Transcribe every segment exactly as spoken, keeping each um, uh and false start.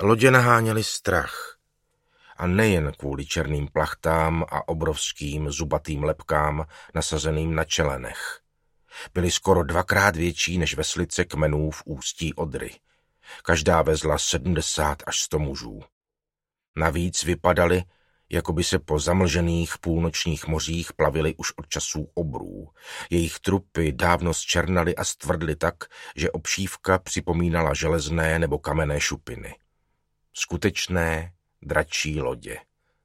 Lodě naháněly strach. A nejen kvůli černým plachtám a obrovským zubatým lebkám nasazeným na čelenech. Byly skoro dvakrát větší než veslice kmenů v ústí Odry. Každá vezla sedmdesát až sto mužů. Navíc vypadaly, jako by se po zamlžených půlnočních mořích plavily už od časů obrů. Jejich trupy dávno zčernaly a stvrdly tak, že obšívka připomínala železné nebo kamenné šupiny. Skutečné dračí lodě.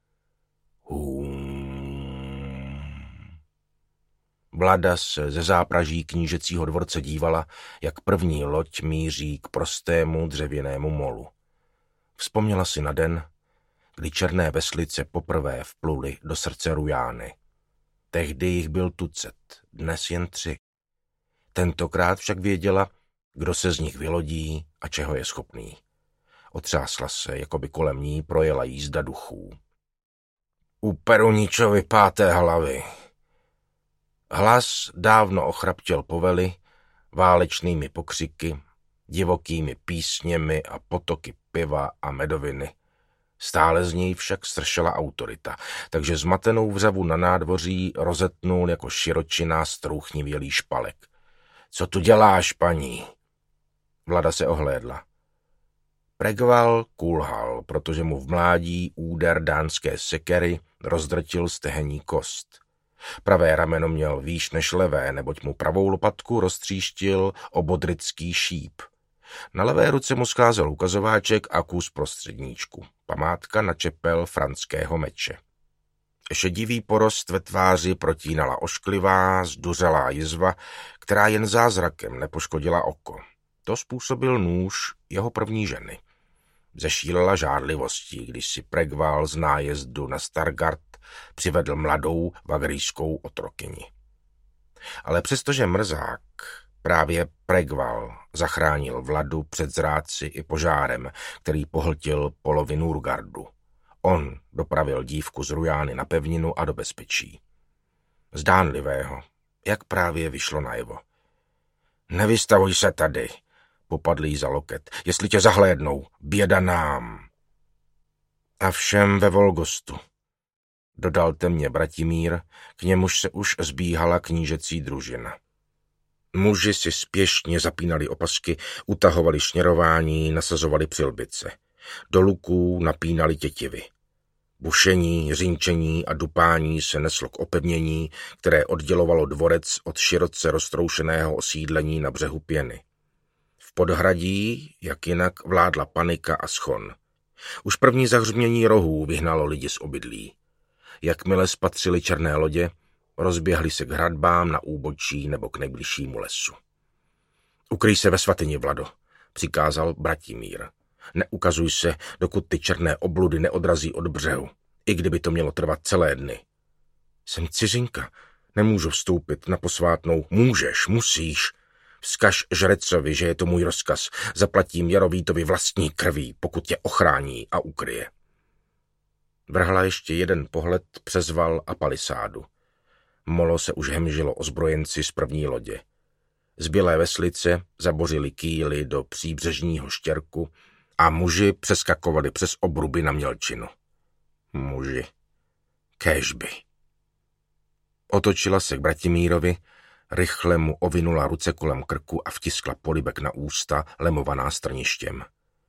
Hum. Vlada se ze zápraží knížecího dvorce dívala, jak první loď míří k prostému dřevěnému molu. Vzpomněla si na den, kdy černé veslice poprvé vpluly do srdce Rujány. Tehdy jich byl tucet, dnes jen tři. Tentokrát však věděla, kdo se z nich vylodí a čeho je schopný. Otřásla se, jako by kolem ní projela jízda duchů. U Peruničovy páté hlavy. Hlas dávno ochraptěl povely, válečnými pokřiky, divokými písněmi a potoky piva a medoviny. Stále z něj však stršela autorita, takže zmatenou vřavu na nádvoří rozetnul jako širočina strouchnivělý špalek. Co tu děláš, paní? Vlada se ohlédla. Pregval kulhal, protože mu v mládí úder dánské sekery rozdrtil stehenní kost. Pravé rameno měl výš než levé, neboť mu pravou lopatku roztříštil obodrický šíp. Na levé ruce mu scházel ukazováček a kus prostředníčku, památka na čepel franského meče. Šedivý porost ve tváři protínala ošklivá, zduřelá jizva, která jen zázrakem nepoškodila oko. To způsobil nůž jeho první ženy. Zešílela žádlivostí, když si Pregval z nájezdu na Stargard přivedl mladou vagrijskou otrokyni. Ale přestože mrzák, právě Pregval zachránil Vladu před zrádci i požárem, který pohltil polovinu Urgardu. On dopravil dívku z Rujány na pevninu a do bezpečí. Zdánlivého, jak právě vyšlo najevo. Nevystavuj se tady, popadl jí za loket. Jestli tě zahlédnou, běda nám. A všem ve Volgostu, dodal temně Bratimír, k němuž se už zbíhala knížecí družina. Muži si spěšně zapínali opasky, utahovali šněrování, nasazovali přilbice. Do luků napínali tětivy. Bušení, řinčení a dupání se neslo k opevnění, které oddělovalo dvorec od široce roztroušeného osídlení na břehu Pěny. V podhradí, jak jinak, vládla panika a schon. Už první zahřmění rohů vyhnalo lidi z obydlí. Jakmile spatřili černé lodě, rozběhli se k hradbám na úbočí nebo k nejbližšímu lesu. Ukryj se ve svatyni, Vlado, přikázal Bratimír. Neukazuj se, dokud ty černé obludy neodrazí od břehu, i kdyby to mělo trvat celé dny. Jsem cizinka, nemůžu vstoupit na posvátnou. Můžeš, musíš. Vzkaž žrecovi, že je to můj rozkaz. Zaplatím Jarovítovi vlastní krví, pokud tě ochrání a ukryje. Vrhla ještě jeden pohled přes val a palisádu. Molo se už hemžilo ozbrojenci z první lodě. Zbylé veslice zabořily kýly do příbřežního štěrku a muži přeskakovali přes obruby na mělčinu. Muži. Kéžby. Otočila se k Bratimírovi, rychle mu ovinula ruce kolem krku a vtiskla polibek na ústa, lemovaná strništěm.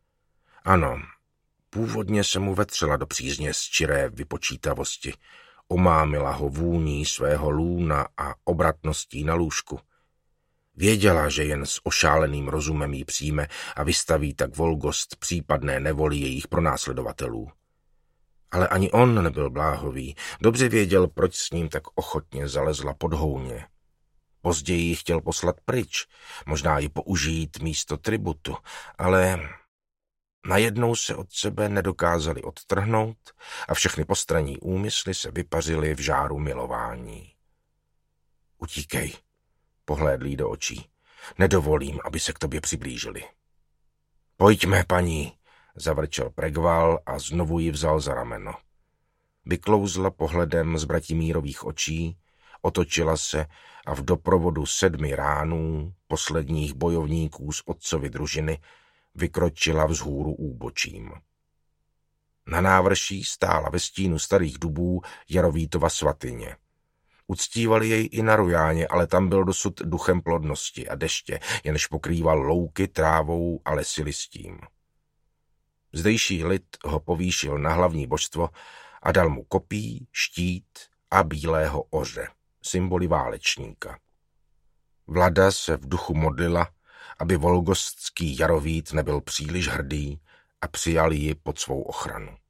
Ano, původně se mu vetřela do přízně z čiré vypočítavosti. Omámila ho vůní svého lůna a obratností na lůžku. Věděla, že jen s ošáleným rozumem jí přijme a vystaví tak Volgost případné nevoli jejich pronásledovatelů. Ale ani on nebyl bláhový. Dobře věděl, proč s ním tak ochotně zalezla pod houně. Později ji chtěl poslat pryč, možná ji použít místo tributu, ale najednou se od sebe nedokázali odtrhnout a všechny postranní úmysly se vypařily v žáru milování. Utíkej, pohlédl jí do očí. Nedovolím, aby se k tobě přiblížili. Pojďme, paní, zavrčel Pregval a znovu ji vzal za rameno. Vyklouzla pohledem z Bratimírových očí, otočila se a v doprovodu sedmi ránů, posledních bojovníků z otcovy družiny, vykročila vzhůru úbočím. Na návrší stála ve stínu starých dubů Jarovítova svatyně. Uctívali jej i na Rujáně, ale tam byl dosud duchem plodnosti a deště, jenž pokrýval louky trávou a lesy listím. Zdejší lid ho povýšil na hlavní božstvo a dal mu kopí, štít a bílého oře, symboly válečníka. Vlada se v duchu modlila, aby volgostský Jarovít nebyl příliš hrdý a přijal ji pod svou ochranu.